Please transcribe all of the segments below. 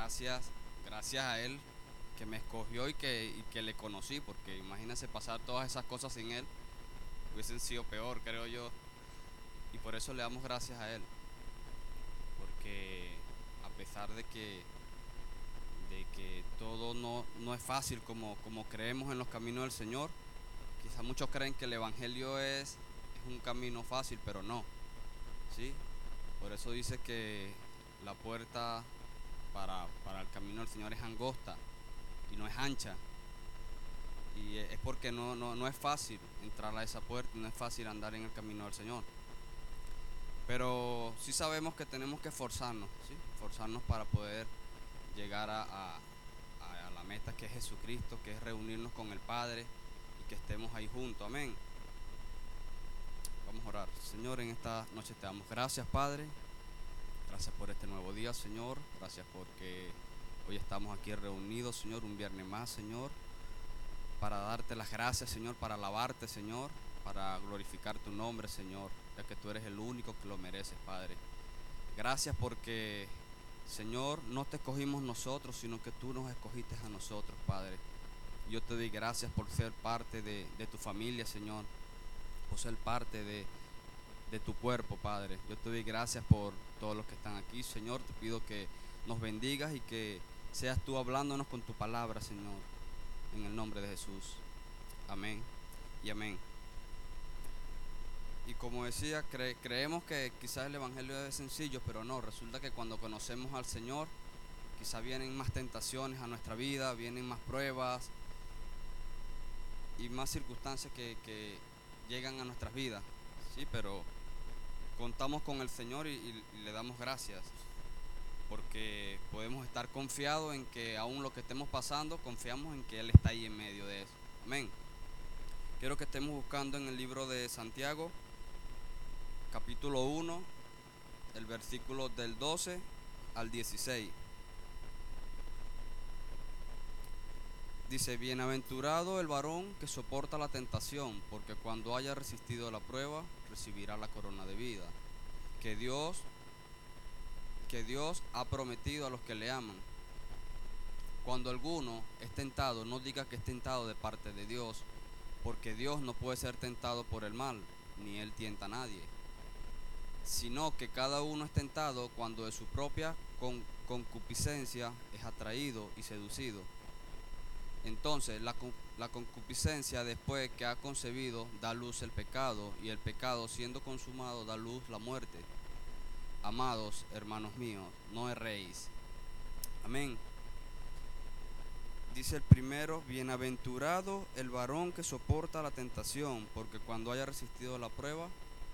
gracias a Él que me escogió y que le conocí, porque imagínense pasar todas esas cosas sin Él, hubiesen sido peor, creo yo, y por eso le damos gracias a Él, porque a pesar de que todo no es fácil como creemos en los caminos del Señor, quizás muchos creen que el Evangelio es un camino fácil, pero no, ¿sí? Por eso dice que la puerta para el camino del Señor es angosta y no es ancha. Y es porque no es fácil entrar a esa puerta, no es fácil andar en el camino del Señor. Pero sí sabemos que tenemos que esforzarnos, ¿sí? Esforzarnos para poder llegar a la meta que es Jesucristo, que es reunirnos con el Padre y que estemos ahí juntos. Amén. Vamos a orar. Señor, en esta noche te damos gracias, Padre. Gracias por este nuevo día, Señor. Gracias porque hoy estamos aquí reunidos, Señor, un viernes más, Señor, para darte las gracias, Señor, para alabarte, Señor, para glorificar tu nombre, Señor, ya que tú eres el único que lo mereces, Padre. Gracias porque, Señor, no te escogimos nosotros, sino que tú nos escogiste a nosotros, Padre. Yo te doy gracias por ser parte de tu familia, Señor, por ser parte de tu cuerpo, Padre. Yo te doy gracias por todos los que están aquí, Señor. Te pido que nos bendigas y que seas tú hablándonos con tu palabra, Señor, en el nombre de Jesús. Amén y amén. Y como decía, creemos que quizás el Evangelio es sencillo, pero no, resulta que cuando conocemos al Señor, quizás vienen más tentaciones a nuestra vida, vienen más pruebas y más circunstancias que llegan a nuestras vidas, ¿sí? Pero contamos con el Señor y le damos gracias, porque podemos estar confiados en que aún lo que estemos pasando, confiamos en que Él está ahí en medio de eso. Amén. Quiero que estemos buscando en el libro de Santiago, capítulo 1, el versículo del 12 al 16. Dice, bienaventurado el varón que soporta la tentación, porque cuando haya resistido la prueba, recibirá la corona de vida, que Dios, que Dios ha prometido a los que le aman. Cuando alguno es tentado, no diga que es tentado de parte de Dios, porque Dios no puede ser tentado por el mal, ni Él tienta a nadie, sino que cada uno es tentado cuando de su propia concupiscencia es atraído y seducido. Entonces la concupiscencia, después que ha concebido, da luz el pecado, y el pecado, siendo consumado, da luz la muerte. Amados hermanos míos, no erréis. Amén. Dice el primero, bienaventurado el varón que soporta la tentación, porque cuando haya resistido la prueba,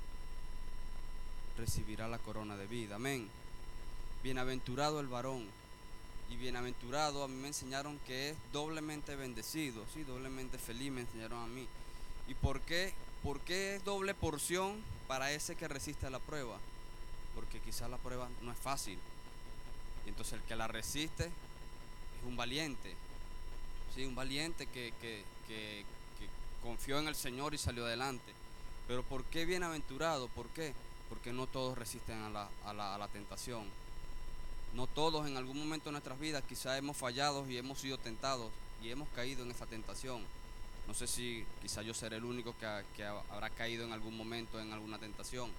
recibirá la corona de vida. Amén. Bienaventurado el varón. Y bienaventurado a mí me enseñaron que es doblemente bendecido, sí, doblemente feliz me enseñaron a mí. ¿Y por qué? ¿Por qué es doble porción para ese que resiste a la prueba? Porque quizás la prueba no es fácil. Y entonces el que la resiste es un valiente, sí, un valiente que confió en el Señor y salió adelante. Pero ¿por qué bienaventurado? ¿Por qué? Porque no todos resisten a la tentación. No todos en algún momento de nuestras vidas quizás hemos fallado y hemos sido tentados y hemos caído en esa tentación. No sé si quizás yo seré el único que habrá caído en algún momento en alguna tentación.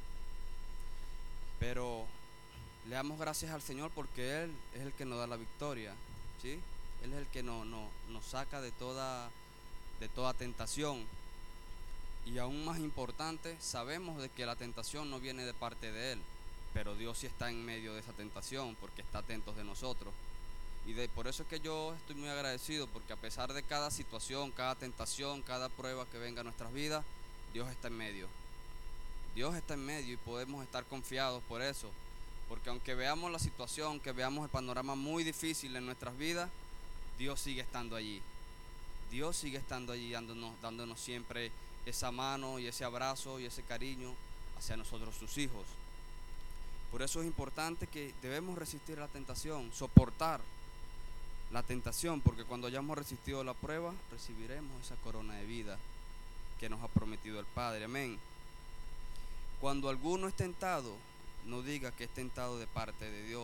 Pero le damos gracias al Señor porque Él es el que nos da la victoria, ¿sí? Él es el que nos saca de toda tentación. Y aún más importante, sabemos de que la tentación no viene de parte de Él, pero Dios sí está en medio de esa tentación porque está atento de nosotros. Por eso es que yo estoy muy agradecido, porque a pesar de cada situación, cada tentación, cada prueba que venga a nuestras vidas, Dios está en medio. Dios está en medio y podemos estar confiados por eso. Porque aunque veamos la situación, que veamos el panorama muy difícil en nuestras vidas, Dios sigue estando allí. Dios sigue estando allí dándonos siempre esa mano y ese abrazo y ese cariño hacia nosotros sus hijos. Por eso es importante que debemos resistir la tentación, soportar la tentación, porque cuando hayamos resistido la prueba, recibiremos esa corona de vida que nos ha prometido el Padre. Amén. Cuando alguno es tentado, no diga que es tentado de parte de Dios,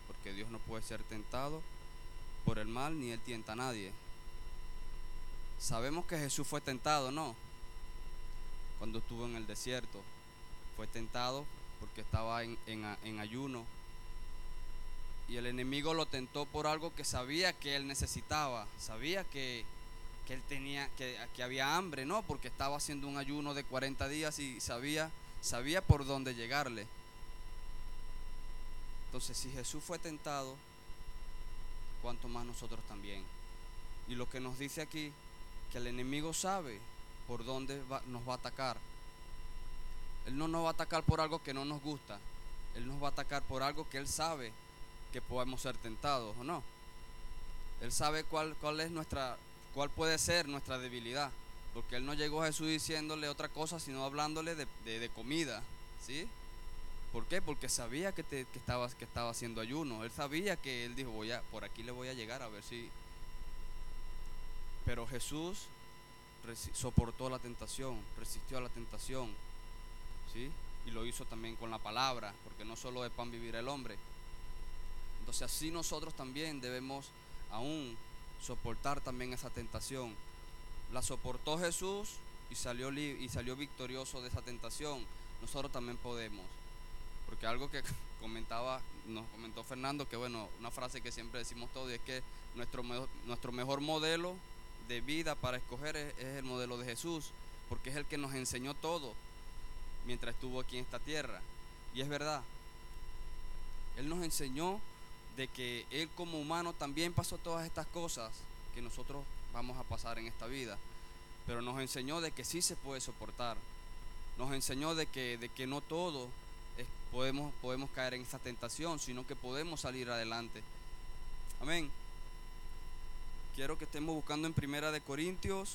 porque Dios no puede ser tentado por el mal, ni Él tienta a nadie. Sabemos que Jesús fue tentado, ¿no? Cuando estuvo en el desierto, fue tentado porque estaba en ayuno, y el enemigo lo tentó por algo que sabía que él necesitaba, sabía que él tenía, que había hambre, ¿no? Porque estaba haciendo un ayuno de 40 días y sabía por dónde llegarle. Entonces, si Jesús fue tentado, cuanto más nosotros también. Y lo que nos dice aquí, que el enemigo sabe por dónde nos va a atacar. Él no nos va a atacar por algo que no nos gusta. Él nos va a atacar por algo que él sabe que podemos ser tentados, ¿o no? Él sabe cuál puede ser nuestra debilidad, porque él no llegó a Jesús diciéndole otra cosa, sino hablándole de comida, ¿sí? ¿Por qué? Porque sabía que estaba haciendo ayuno. Él sabía que él dijo, por aquí le voy a llegar a ver si. Pero Jesús soportó la tentación, resistió a la tentación, ¿sí? Y lo hizo también con la palabra, porque no solo de pan vivirá el hombre. Entonces así nosotros también debemos aún soportar también esa tentación. La soportó Jesús y salió victorioso de esa tentación. Nosotros también podemos. Porque algo que nos comentó Fernando, que bueno, una frase que siempre decimos todos, y es que nuestro mejor modelo de vida para escoger es el modelo de Jesús, porque es el que nos enseñó todo mientras estuvo aquí en esta tierra. Y es verdad, Él nos enseñó de que Él como humano también pasó todas estas cosas que nosotros vamos a pasar en esta vida, pero nos enseñó de que sí se puede soportar. Nos enseñó de que no todo podemos caer en esta tentación, sino que podemos salir adelante. Amén. Quiero que estemos buscando en Primera de Corintios,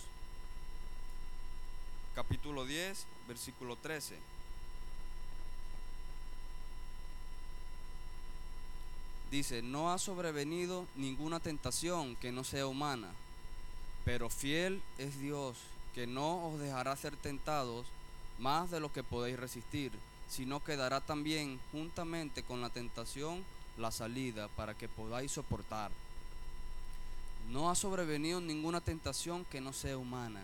capítulo 10, versículo 13. Dice, no ha sobrevenido ninguna tentación que no sea humana, pero fiel es Dios, que no os dejará ser tentados más de lo que podéis resistir, sino que dará también juntamente con la tentación la salida para que podáis soportar. No ha sobrevenido ninguna tentación que no sea humana,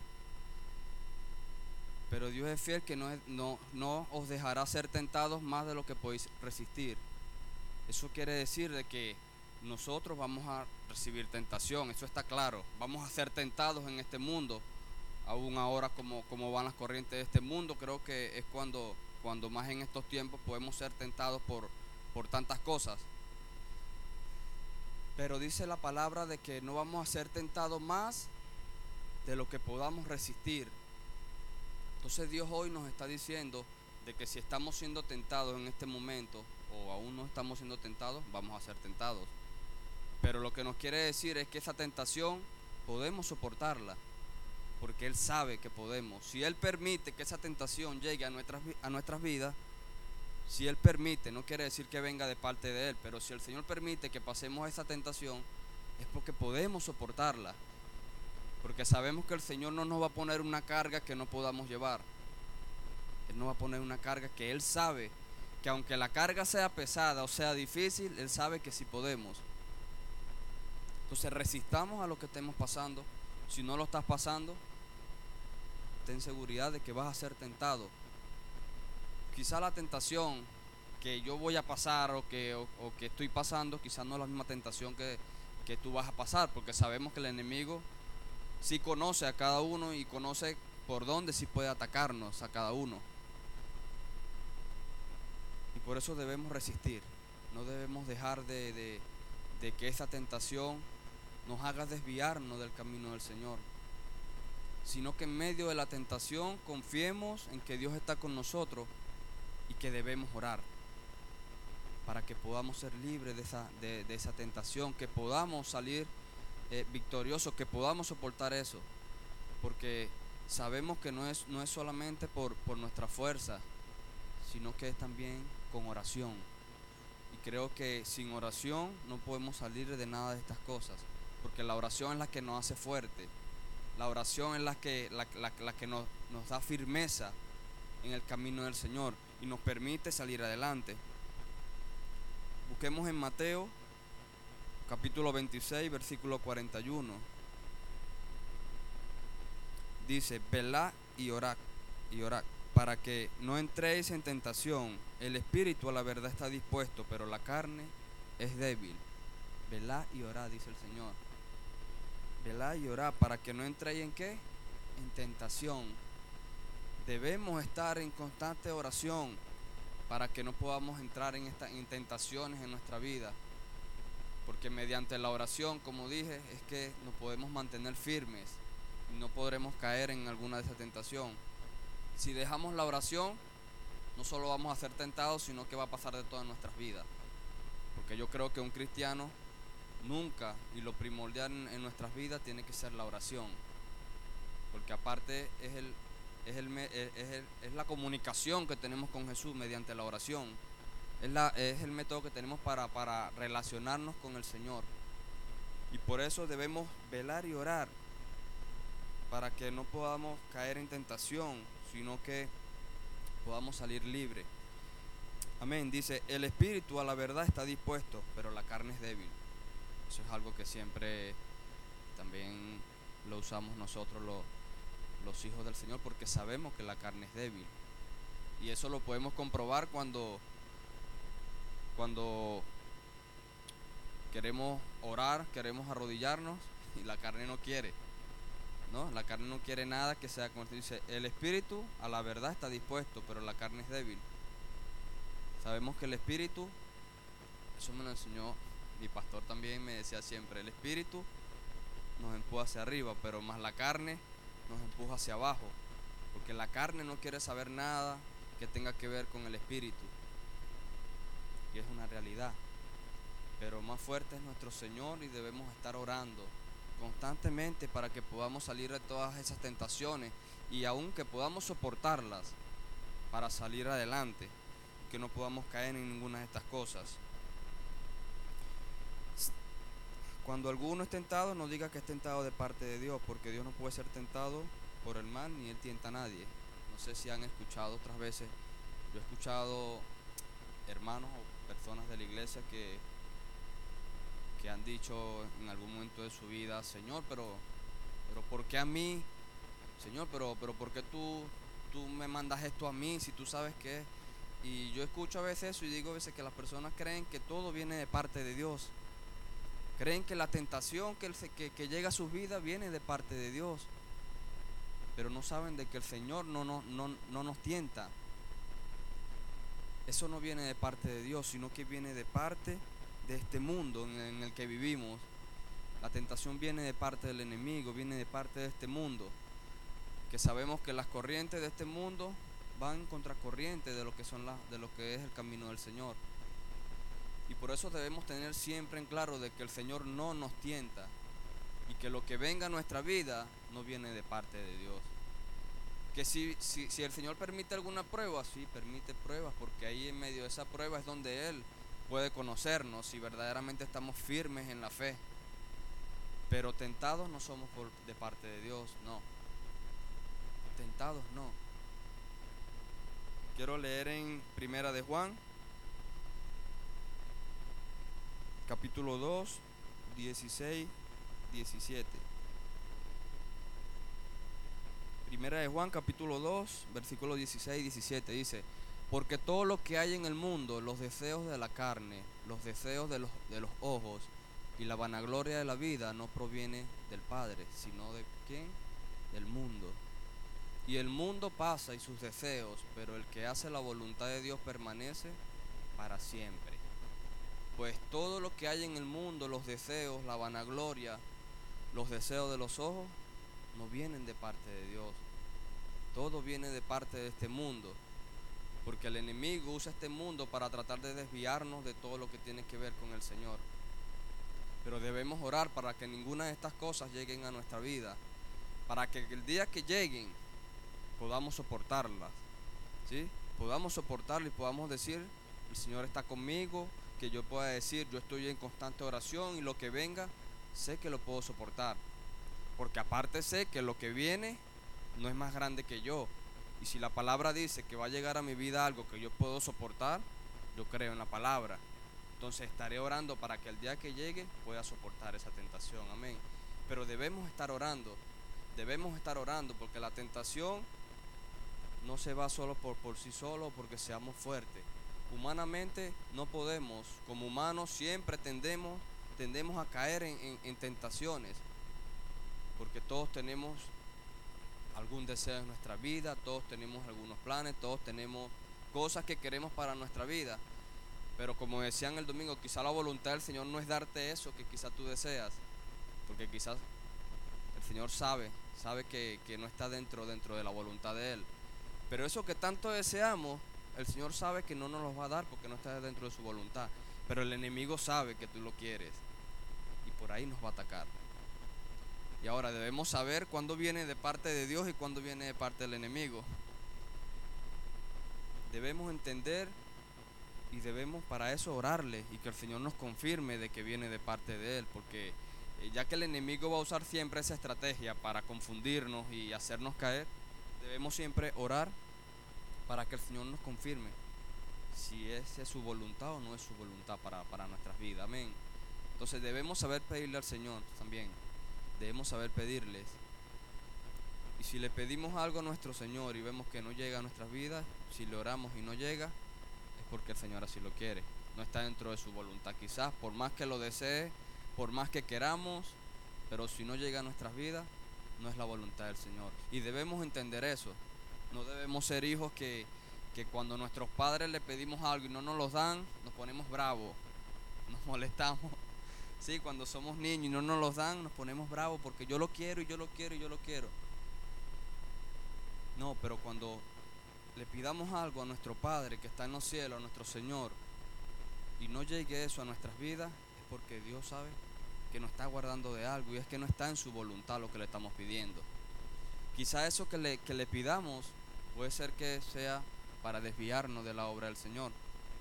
pero Dios es fiel, que no os dejará ser tentados más de lo que podéis resistir. Eso quiere decir de que nosotros vamos a recibir tentación, eso está claro. Vamos a ser tentados en este mundo, aún ahora como van las corrientes de este mundo. Creo que es cuando más en estos tiempos podemos ser tentados por tantas cosas. Pero dice la palabra de que no vamos a ser tentados más de lo que podamos resistir. Entonces Dios hoy nos está diciendo de que si estamos siendo tentados en este momento, o aún no estamos siendo tentados, vamos a ser tentados. Pero lo que nos quiere decir es que esa tentación podemos soportarla, porque Él sabe que podemos. Si Él permite que esa tentación llegue a nuestras vidas, si Él permite, no quiere decir que venga de parte de Él, pero si el Señor permite que pasemos esa tentación, es porque podemos soportarla. Porque sabemos que el Señor no nos va a poner una carga que no podamos llevar. Él nos va a poner una carga que Él sabe que aunque la carga sea pesada o sea difícil, Él sabe que sí podemos. Entonces resistamos a lo que estemos pasando. Si no lo estás pasando, ten seguridad de que vas a ser tentado. Quizá la tentación que yo voy a pasar o que estoy pasando, quizás no es la misma tentación que tú vas a pasar, porque sabemos que el enemigo sí conoce a cada uno y conoce por dónde sí puede atacarnos a cada uno. Y por eso debemos resistir. No debemos dejar de que esa tentación nos haga desviarnos del camino del Señor, sino que en medio de la tentación confiemos en que Dios está con nosotros y que debemos orar para que podamos ser libres de esa tentación, que podamos salir victoriosos, que podamos soportar eso, porque sabemos que no es solamente por nuestra fuerza, sino que es también con oración. Y creo que sin oración no podemos salir de nada de estas cosas, porque la oración es la que nos hace fuerte. La oración es la que nos da firmeza en el camino del Señor y nos permite salir adelante. Busquemos en Mateo capítulo 26, versículo 41. Dice: velad y orad, para que no entréis en tentación. El espíritu a la verdad está dispuesto, pero la carne es débil. Velad y orad, dice el Señor. Velad y orad para que no entréis en ¿qué? En tentación. Debemos estar en constante oración para que no podamos entrar en tentaciones en nuestra vida. Porque mediante la oración, como dije, es que nos podemos mantener firmes y no podremos caer en alguna de esas tentaciones. Si dejamos la oración, no solo vamos a ser tentados, sino que va a pasar de todas nuestras vidas. Porque yo creo que un cristiano nunca, y lo primordial en nuestras vidas, tiene que ser la oración. Porque aparte es la comunicación que tenemos con Jesús mediante la oración. Es el método que tenemos para relacionarnos con el Señor. Y por eso debemos velar y orar, para que no podamos caer en tentación, sino que podamos salir libres. Amén. Dice: el espíritu a la verdad está dispuesto, pero la carne es débil. Eso es algo que siempre también lo usamos nosotros los hijos del Señor, porque sabemos que la carne es débil. Y eso lo podemos comprobar cuando queremos orar, queremos arrodillarnos y la carne no quiere. ¿No? La carne no quiere nada que sea como dice: el espíritu a la verdad está dispuesto, pero la carne es débil. Sabemos que el espíritu, eso me lo enseñó mi pastor también, me decía siempre: el espíritu nos empuja hacia arriba, pero más la carne nos empuja hacia abajo, porque la carne no quiere saber nada que tenga que ver con el espíritu, y es una realidad. Pero más fuerte es nuestro Señor, y debemos estar orando constantemente para que podamos salir de todas esas tentaciones, y aun que podamos soportarlas para salir adelante, que no podamos caer en ninguna de estas cosas. Cuando alguno es tentado, no diga que es tentado de parte de Dios, porque Dios no puede ser tentado por el mal, ni Él tienta a nadie. No sé si han escuchado otras veces, yo he escuchado hermanos o personas de la iglesia que han dicho en algún momento de su vida: Señor, pero ¿por qué a mí? Señor, pero ¿por qué tú me mandas esto a mí si tú sabes qué? Y yo escucho a veces eso y digo a veces que las personas creen que todo viene de parte de Dios. Creen que la tentación que llega a sus vidas viene de parte de Dios. Pero no saben de que el Señor no nos tienta. Eso no viene de parte de Dios, sino que viene de parte de este mundo en el que vivimos. La tentación viene de parte del enemigo, viene de parte de este mundo, que sabemos que las corrientes de este mundo van en contracorriente de lo que es el camino del Señor. Y por eso debemos tener siempre en claro de que el Señor no nos tienta, y que lo que venga a nuestra vida no viene de parte de Dios. Que si el Señor permite alguna prueba, sí, permite pruebas, porque ahí en medio de esa prueba es donde Él puede conocernos si verdaderamente estamos firmes en la fe. Pero tentados no somos de parte de Dios, no. Tentados no. Quiero leer en Primera de Juan, capítulo 2, 16, 17. Primera de Juan, capítulo 2, versículos 16 y 17 dice: porque todo lo que hay en el mundo, los deseos de la carne, los deseos de los ojos y la vanagloria de la vida, no proviene del Padre, sino de ¿quién? Del mundo. Y el mundo pasa y sus deseos, pero el que hace la voluntad de Dios permanece para siempre. Pues todo lo que hay en el mundo, los deseos, la vanagloria, los deseos de los ojos, no vienen de parte de Dios. Todo viene de parte de este mundo, porque el enemigo usa este mundo para tratar de desviarnos de todo lo que tiene que ver con el Señor. Pero debemos orar para que ninguna de estas cosas lleguen a nuestra vida, para que el día que lleguen podamos soportarlas, ¿sí? Podamos soportarlas y podamos decir: el Señor está conmigo, que yo pueda decir: yo estoy en constante oración, y lo que venga sé que lo puedo soportar, porque aparte sé que lo que viene no es más grande que yo. Y si la palabra dice que va a llegar a mi vida algo que yo puedo soportar, yo creo en la palabra. Entonces estaré orando para que el día que llegue pueda soportar esa tentación, amén. Pero debemos estar orando porque la tentación no se va solo por sí solo, porque seamos fuertes. Humanamente no podemos, como humanos siempre tendemos a caer en tentaciones, porque todos tenemos algún deseo en nuestra vida, todos tenemos algunos planes, todos tenemos cosas que queremos para nuestra vida. Pero como decían el domingo, quizá la voluntad del Señor no es darte eso que quizá tú deseas, porque quizás el Señor sabe que no está dentro de la voluntad de Él. Pero eso que tanto deseamos, el Señor sabe que no nos lo va a dar porque no está dentro de su voluntad. Pero el enemigo sabe que tú lo quieres y por ahí nos va a atacar. Y ahora debemos saber cuándo viene de parte de Dios y cuándo viene de parte del enemigo. Debemos entender y debemos para eso orarle y que el Señor nos confirme de que viene de parte de Él, porque ya que el enemigo va a usar siempre esa estrategia para confundirnos y hacernos caer, debemos siempre orar para que el Señor nos confirme si esa es su voluntad o no es su voluntad para nuestras vidas, amén. Entonces debemos saber pedirle al Señor también, debemos saber pedirles. Y si le pedimos algo a nuestro Señor y vemos que no llega a nuestras vidas, si le oramos y no llega, es porque el Señor así lo quiere, no está dentro de su voluntad. Quizás por más que lo desee, por más que queramos, pero si no llega a nuestras vidas, no es la voluntad del Señor. Y debemos entender eso. No debemos ser hijos que cuando nuestros padres le pedimos algo y no nos lo dan, nos ponemos bravos, nos molestamos. Sí, cuando somos niños y no nos lo dan, nos ponemos bravos porque yo lo quiero y yo lo quiero y yo lo quiero. No, pero cuando le pidamos algo a nuestro Padre que está en los cielos, a nuestro Señor, y no llegue eso a nuestras vidas, es porque Dios sabe que nos está guardando de algo y es que no está en su voluntad lo que le estamos pidiendo. Quizá eso que le pidamos puede ser que sea para desviarnos de la obra del Señor.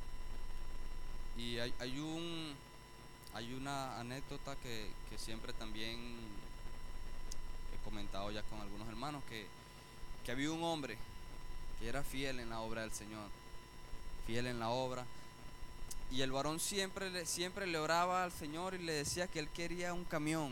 Y hay una anécdota que siempre también he comentado ya con algunos hermanos, que había un hombre que era fiel en la obra del Señor, fiel en la obra, y el varón siempre le oraba al Señor y le decía que él quería un camión,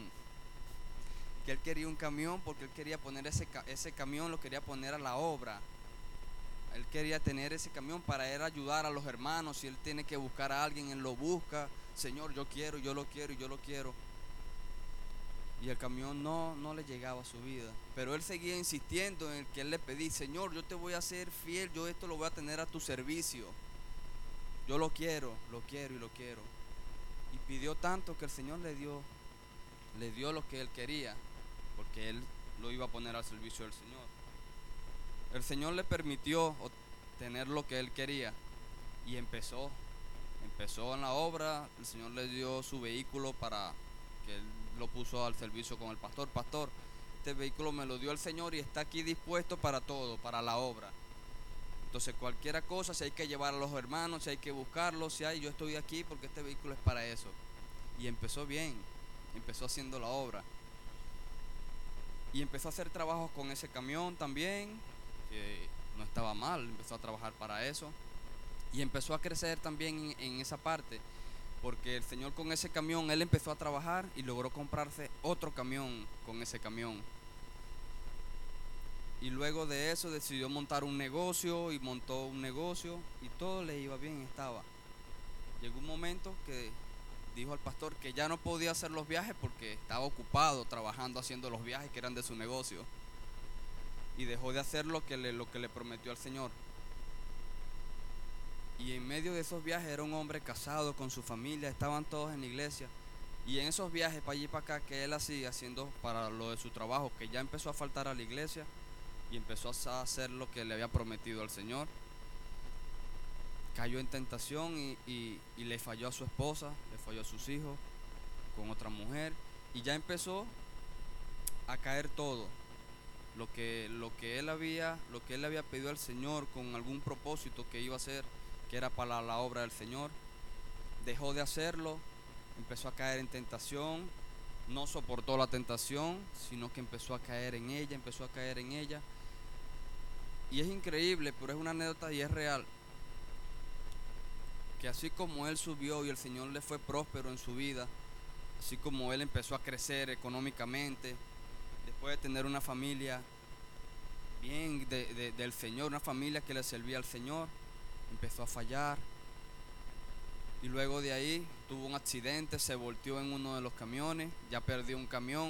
porque él quería poner ese camión, lo quería poner a la obra. Él quería tener ese camión para él ayudar a los hermanos. Si él tiene que buscar a alguien, él lo busca. Señor, yo quiero, yo lo quiero y yo lo quiero. Y el camión no le llegaba a su vida. Pero él seguía insistiendo en el que él le pedí: Señor, yo te voy a ser fiel, yo esto lo voy a tener a tu servicio. Yo lo quiero y lo quiero. Y pidió tanto que el Señor le dio lo que él quería, porque él lo iba a poner al servicio del Señor. El Señor le permitió tener lo que él quería y empezó en la obra. El Señor le dio su vehículo para que él lo puso al servicio con el pastor. Pastor, este vehículo me lo dio el Señor y está aquí dispuesto para todo, para la obra. Entonces cualquier cosa, si hay que llevar a los hermanos, si hay que buscarlos, yo estoy aquí porque este vehículo es para eso. Y empezó bien, empezó haciendo la obra. Y empezó a hacer trabajos con ese camión también, que no estaba mal, empezó a trabajar para eso. Y empezó a crecer también en esa parte, porque el Señor con ese camión, él empezó a trabajar y logró comprarse otro camión con ese camión. Y luego de eso decidió montar un negocio y montó un negocio y todo le iba bien, estaba. Llegó un momento que dijo al pastor que ya no podía hacer los viajes porque estaba ocupado trabajando, haciendo los viajes que eran de su negocio. Y dejó de hacer lo que le prometió al Señor. Y en medio de esos viajes era un hombre casado con su familia, estaban todos en la iglesia. Y en esos viajes para allí y para acá que él hacía, haciendo para lo de su trabajo, que ya empezó a faltar a la iglesia y empezó a hacer lo que le había prometido al Señor, cayó en tentación y le falló a su esposa, le falló a sus hijos con otra mujer y ya empezó a caer todo. Lo que él le había pedido al Señor con algún propósito que iba a hacer, que era para la obra del Señor, dejó de hacerlo, empezó a caer en tentación, no soportó la tentación, sino que empezó a caer en ella. Y es increíble, pero es una anécdota y es real. que así como él subió y el Señor le fue próspero en su vida, así como él empezó a crecer económicamente, después de tener una familia bien del Señor, una familia que le servía al Señor, empezó a fallar y luego de ahí tuvo un accidente, se volteó en uno de los camiones, ya perdió un camión,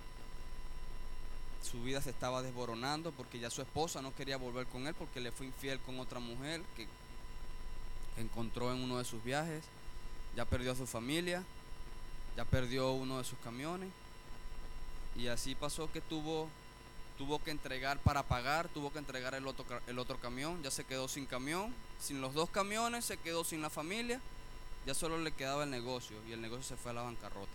su vida se estaba desboronando porque ya su esposa no quería volver con él porque le fue infiel con otra mujer que encontró en uno de sus viajes, ya perdió a su familia, ya perdió uno de sus camiones y así pasó que tuvo que entregar para pagar, tuvo que entregar el otro camión, ya se quedó sin camión, sin los dos camiones, se quedó sin la familia, ya solo le quedaba el negocio y el negocio se fue a la bancarrota.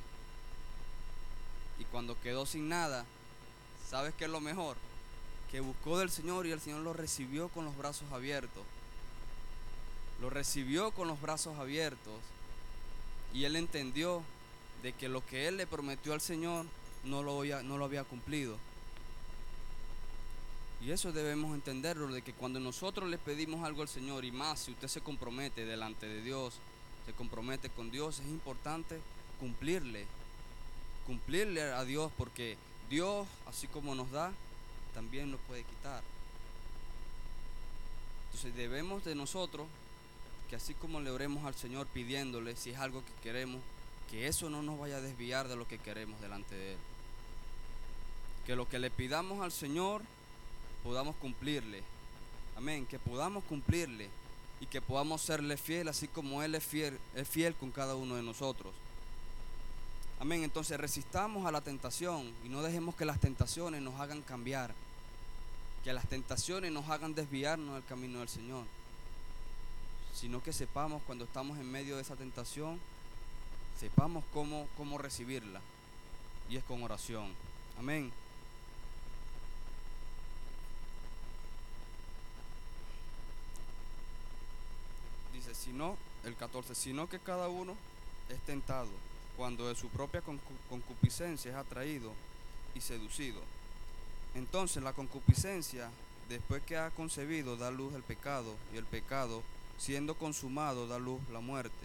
Y cuando quedó sin nada, ¿sabes qué es lo mejor? Que buscó del Señor y el Señor lo recibió con los brazos abiertos. Lo recibió con los brazos abiertos y él entendió de que lo que él le prometió al Señor no lo había cumplido. Y eso debemos entenderlo, de que cuando nosotros le pedimos algo al Señor, y más si usted se compromete delante de Dios, se compromete con Dios, es importante cumplirle a Dios, porque Dios, así como nos da, también nos puede quitar. Entonces debemos de nosotros, que así como le oremos al Señor pidiéndole, si es algo que queremos, que eso no nos vaya a desviar de lo que queremos delante de Él. Que lo que le pidamos al Señor podamos cumplirle. Amén, que podamos cumplirle y que podamos serle fiel así como Él es fiel con cada uno de nosotros. Amén, entonces resistamos a la tentación y no dejemos que las tentaciones nos hagan cambiar, que las tentaciones nos hagan desviarnos del camino del Señor, sino que sepamos cuando estamos en medio de esa tentación, sepamos cómo recibirla, y es con oración. Amén. Dice, el 14, sino que cada uno es tentado cuando de su propia concupiscencia es atraído y seducido. Entonces la concupiscencia, después que ha concebido, da luz al pecado, y el pecado, siendo consumado, da luz la muerte.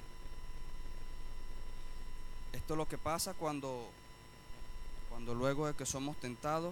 Esto es lo que pasa cuando luego de que somos tentados,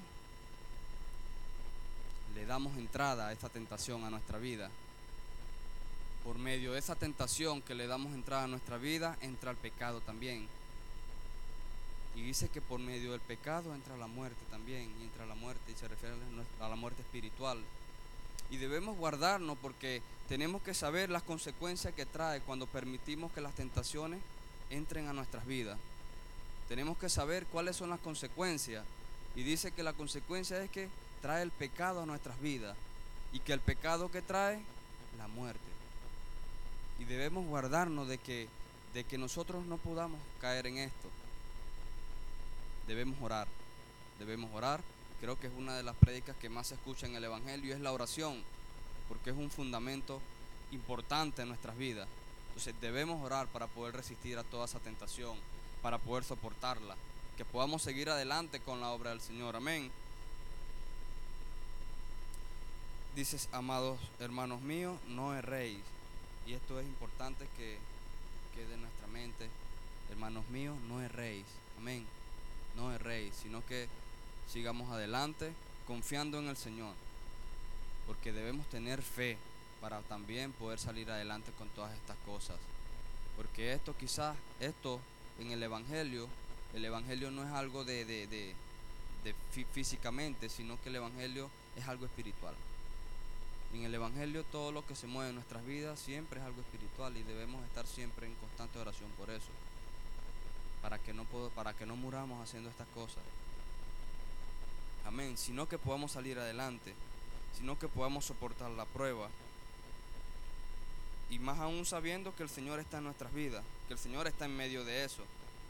le damos entrada a esta tentación a nuestra vida. Por medio de esa tentación que le damos entrada a nuestra vida, entra el pecado también. Y dice que por medio del pecado entra la muerte también, y entra la muerte, y se refiere a la muerte espiritual. Y debemos guardarnos porque tenemos que saber las consecuencias que trae cuando permitimos que las tentaciones entren a nuestras vidas. Tenemos que saber cuáles son las consecuencias. Y dice que la consecuencia es que trae el pecado a nuestras vidas, y que el pecado que trae, la muerte. Y debemos guardarnos de que nosotros no podamos caer en esto. Debemos orar. Creo que es una de las prédicas que más se escucha en el Evangelio, y es la oración, porque es un fundamento importante en nuestras vidas. Entonces debemos orar para poder resistir a toda esa tentación, para poder soportarla, que podamos seguir adelante con la obra del Señor. Amén. Dices, amados hermanos míos, no erréis. Y esto es importante que quede en nuestra mente. Hermanos míos, no erréis. Amén. No erréis, sino que sigamos adelante confiando en el Señor, porque debemos tener fe para también poder salir adelante con todas estas cosas. Porque esto en el Evangelio no es algo de físicamente, sino que el Evangelio es algo espiritual. En el Evangelio todo lo que se mueve en nuestras vidas siempre es algo espiritual, y debemos estar siempre en constante oración por eso, para que no muramos haciendo estas cosas. Amén. Sino que podamos salir adelante, sino que podamos soportar la prueba, y más aún sabiendo que el Señor está en nuestras vidas, que el Señor está en medio de eso.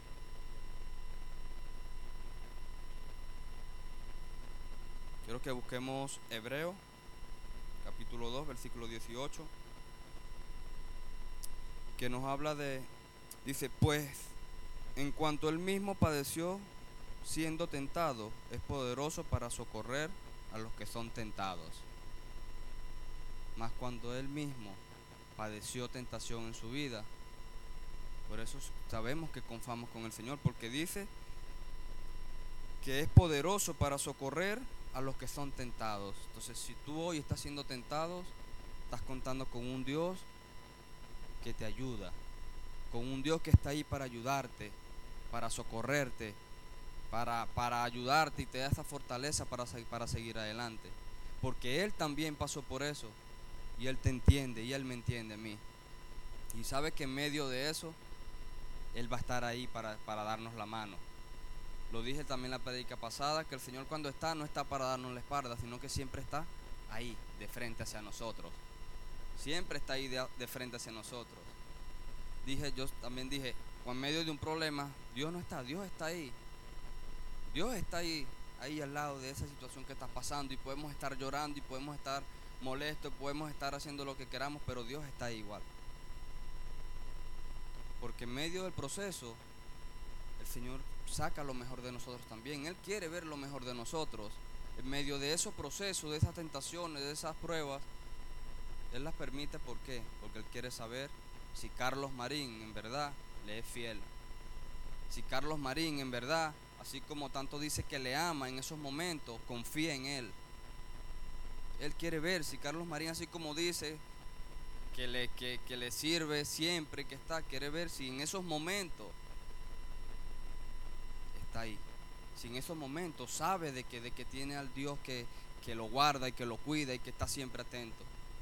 Quiero que busquemos Hebreos capítulo 2, versículo 18, que nos habla dice, pues en cuanto él mismo padeció siendo tentado, es poderoso para socorrer a los que son tentados. Mas cuando él mismo padeció tentación en su vida. Por eso sabemos que confiamos con el Señor, porque dice que es poderoso para socorrer a los que son tentados. Entonces, si tú hoy estás siendo tentado, estás contando con un Dios que te ayuda, con un Dios que está ahí para ayudarte, para socorrerte, para ayudarte y te da esa fortaleza para seguir adelante. Porque Él también pasó por eso y Él te entiende y Él me entiende a mí. Y sabe que en medio de eso, Él va a estar ahí para darnos la mano. Lo dije también en la predica pasada, que el Señor cuando está, no está para darnos la espalda, sino que siempre está ahí, de frente hacia nosotros. Siempre está ahí de frente hacia nosotros. Yo también dije, en medio de un problema, Dios no está, Dios está ahí. Dios está ahí al lado de esa situación que está pasando, y podemos estar llorando y podemos estar molestos, podemos estar haciendo lo que queramos, pero Dios está ahí igual. Porque en medio del proceso, el Señor saca lo mejor de nosotros también. Él quiere ver lo mejor de nosotros. En medio de esos procesos, de esas tentaciones, de esas pruebas, Él las permite. ¿Por qué? Porque Él quiere saber si Carlos Marín en verdad le es fiel. Si Carlos Marín en verdad, así como tanto dice que le ama en esos momentos, confía en Él. Él quiere ver si Carlos Marín, así como dice que le sirve siempre, que está, quiere ver si en esos momentos está ahí. Si en esos momentos sabe de que tiene al Dios que lo guarda y que lo cuida y que está siempre atento.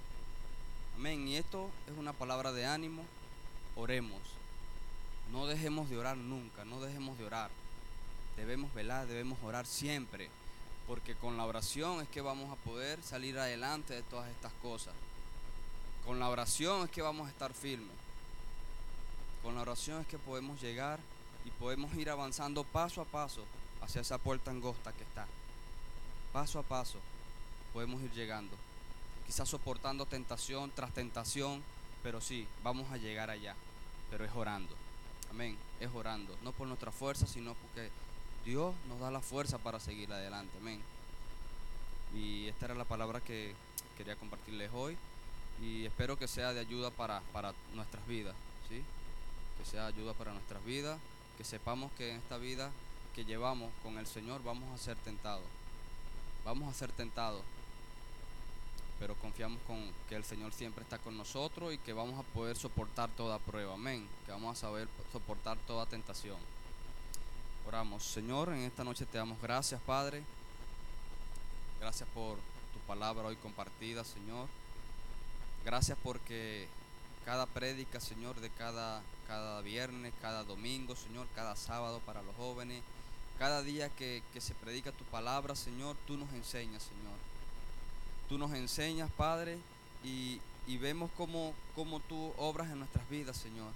Amén. Y esto es una palabra de ánimo. Oremos. No dejemos de orar nunca, no dejemos de orar. Debemos velar, debemos orar siempre, porque con la oración es que vamos a poder salir adelante de todas estas cosas. Con la oración es que vamos a estar firmes. Con la oración es que podemos llegar y podemos ir avanzando paso a paso hacia esa puerta angosta que está. Paso a paso podemos ir llegando. Quizás soportando tentación tras tentación, pero sí, vamos a llegar allá. Pero es orando. Amén. Es orando. No por nuestra fuerza, sino porque Dios nos da la fuerza para seguir adelante. Amén. Y esta era la palabra que quería compartirles hoy. Y espero que sea de ayuda para nuestras vidas. ¿Sí? Que sea ayuda para nuestras vidas. Que sepamos que en esta vida que llevamos con el Señor vamos a ser tentados. Vamos a ser tentados. Pero confiamos con que el Señor siempre está con nosotros y que vamos a poder soportar toda prueba. Amén. Que vamos a saber soportar toda tentación. Oramos. Señor, en esta noche te damos gracias, Padre. Gracias por tu palabra hoy compartida, Señor. Gracias porque cada prédica, Señor, de cada viernes, cada domingo, Señor, cada sábado para los jóvenes, cada día que se predica tu palabra, Señor, tú nos enseñas, Señor. Tú nos enseñas, Padre, y vemos cómo tú obras en nuestras vidas, Señor.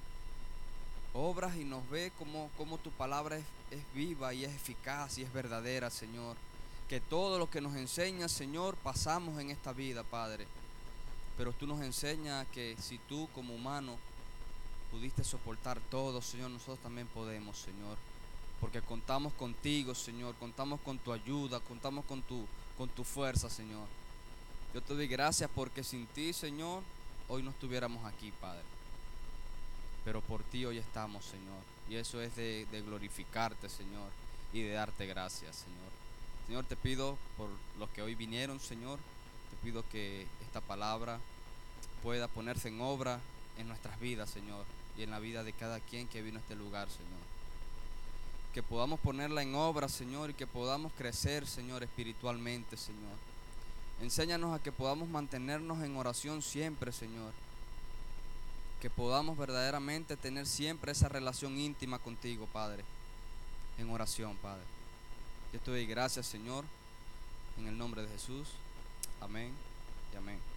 Obras y nos ve cómo tu palabra es viva y es eficaz y es verdadera, Señor. Que todo lo que nos enseñas, Señor, pasamos en esta vida, Padre. Pero tú nos enseñas que si tú como humano pudiste soportar todo, Señor, nosotros también podemos, Señor. Porque contamos contigo, Señor, contamos con tu ayuda, contamos con tu fuerza, Señor. Yo te doy gracias porque sin ti, Señor, hoy no estuviéramos aquí, Padre. Pero por ti hoy estamos, Señor. Y eso es de glorificarte, Señor, y de darte gracias, Señor. Señor, te pido por los que hoy vinieron, Señor, te pido que esta palabra pueda ponerse en obra en nuestras vidas, Señor, y en la vida de cada quien que vino a este lugar, Señor. Que podamos ponerla en obra, Señor, y que podamos crecer, Señor, espiritualmente, Señor. Enséñanos a que podamos mantenernos en oración siempre, Señor. Que podamos verdaderamente tener siempre esa relación íntima contigo, Padre. En oración, Padre. Yo te doy gracias, Señor, en el nombre de Jesús. Amén y amén.